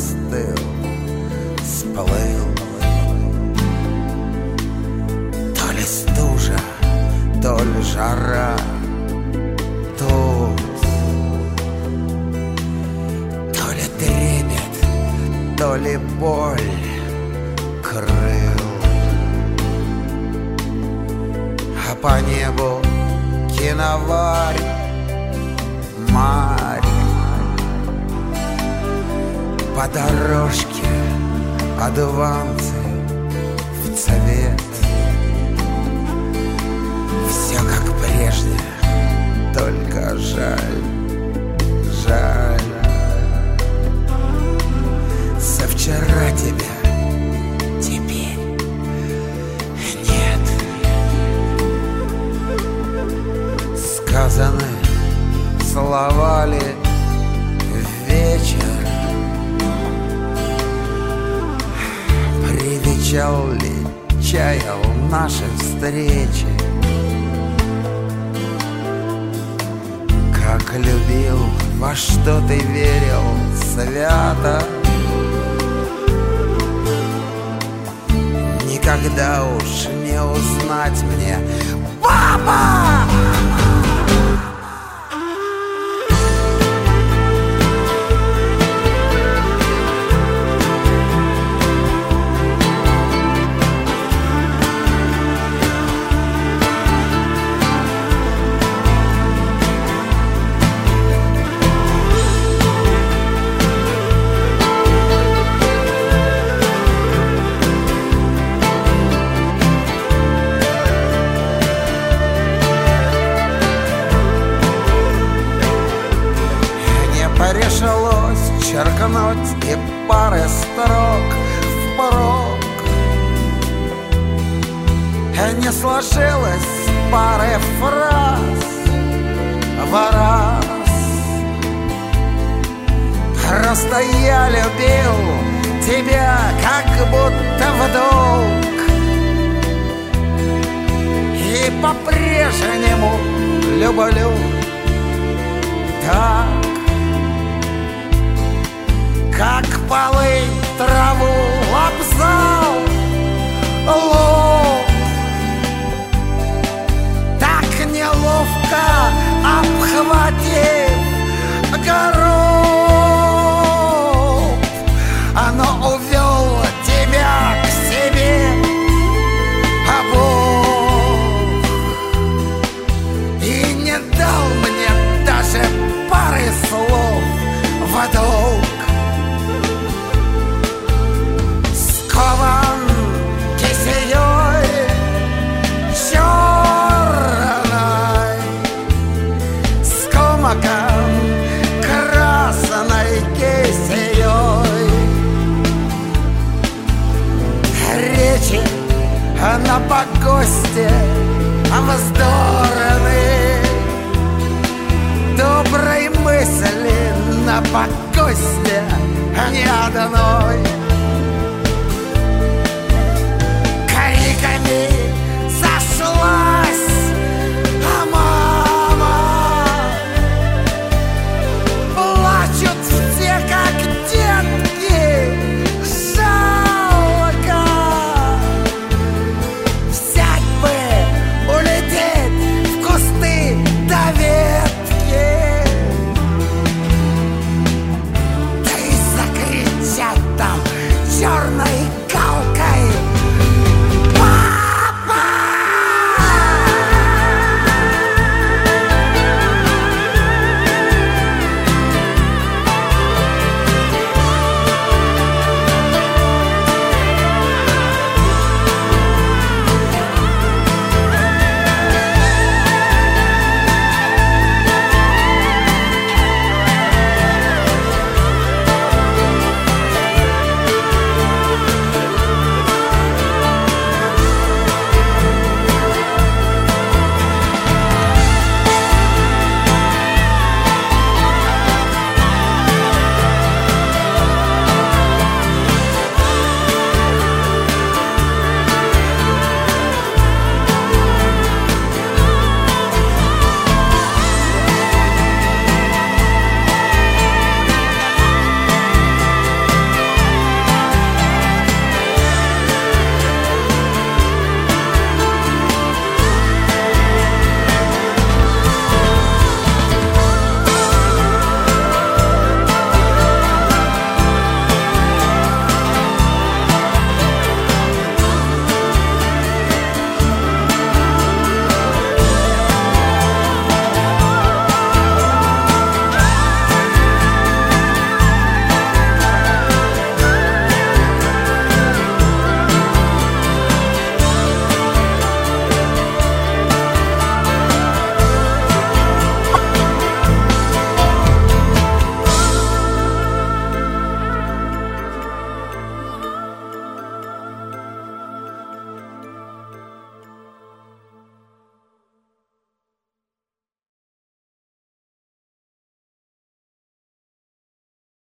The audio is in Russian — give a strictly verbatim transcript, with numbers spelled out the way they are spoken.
застыл, сплыл. То ли стужа, то ли жара тут, то ли трепет, то ли боль крыл. А по небу киноварь, марь, по дорожке одуванцы в цвет. Все как прежде, только жаль, жаль. Со вчера тебя теперь нет. Сказаны слова ли вечер, привечал ли, чаял наши встречи. Как любил, во что ты верил свято, никогда уж не узнать мне, папа! Решилось черкнуть и пары строк в порог, не сложилось пары фраз в раз. Просто я любил тебя как будто в долг, и по-прежнему люблю так, как полы траву